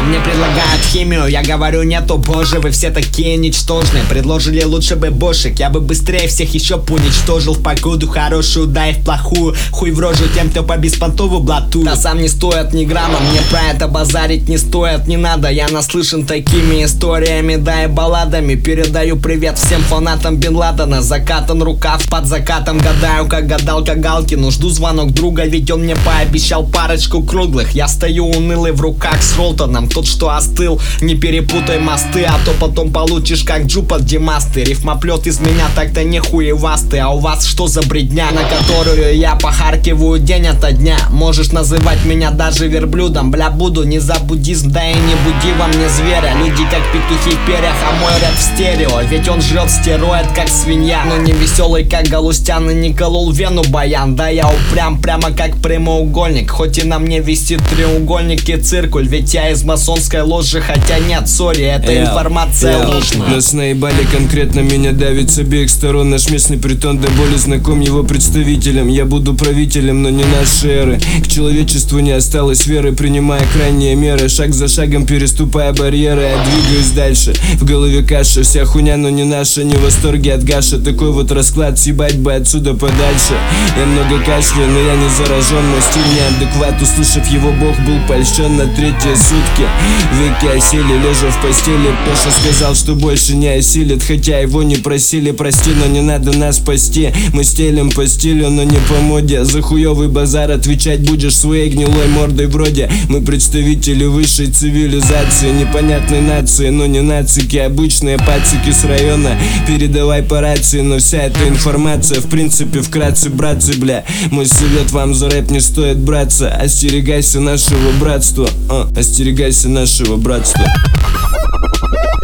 мне предлагают химию. Я говорю нету, боже, вы все такие ничтожные. Предложили лучше бы бошек, я бы быстрее всех еще уничтожил. В погоду хорошую, да и в плохую. Хуй в рожу тем, кто по беспонтову блату. Да сам не стоит ни грамма, мне про это базарить не стоит, не надо. Я наслышан такими историями, да и балладами. Передаю привет всем фанатам Бен Ладена. Закатан рукав под закатом, гадаю, как гадалка Галкину. Жду звонок друга, ведь он мне пообещал парочку круглых. Я стою унылый в руках с Ролтоном, тот, что остыл. Не перепутай мосты, а то потом получишь как Джу под Димасты. Рифмоплет из меня так-то не хуевастый. А у вас что за бредня, на которую я похаркиваю день ото дня? Можешь называть меня даже верблюдом, бля, буду не за буддизм, да и не буди во мне зверя. Люди как петухи в перьях, а мой рэп в стерео. Ведь он жрет стероид как свинья, но не веселый как Галустян и не колол вену баян. Да я упрям прямо как прямоугольник, хоть и на мне висит треугольник и циркуль. Ведь я из масонской ложи, хотя нет, сори, эта информация ложная. Нас наебали конкретно, меня давит с обеих сторон. Наш местный притон до боли знаком его представителям. Я буду правителем, но не нашей эры. К человечеству не осталось веры, принимая крайние меры. Шаг за шагом переступая барьеры, я двигаюсь дальше. В голове каша, вся хуйня, но не наша. Не в восторге от Гаша, такой вот расклад, съебать бы отсюда подальше. Я много кашляю, но я не заражен, мой стиль неадекват. Услышав его, Бог был польщен на третьи сутки. Веки осели, лежа в постели. Паша сказал, что больше не осилит, хотя его не просили. Прости, но не надо нас спасти. Мы стелим по стилю, но не по моде. За хуёвый базар отвечать будешь своей гнилой мордой вроде. Мы представители высшей цивилизации, непонятной нации, но не нацики, обычные пацики с района. Передавай по рации, но вся эта информация в принципе вкратце, братцы, бля. Мой совет вам за рэп не стоит браться. Остерегайся нашего братства, остерегайся нашего братства.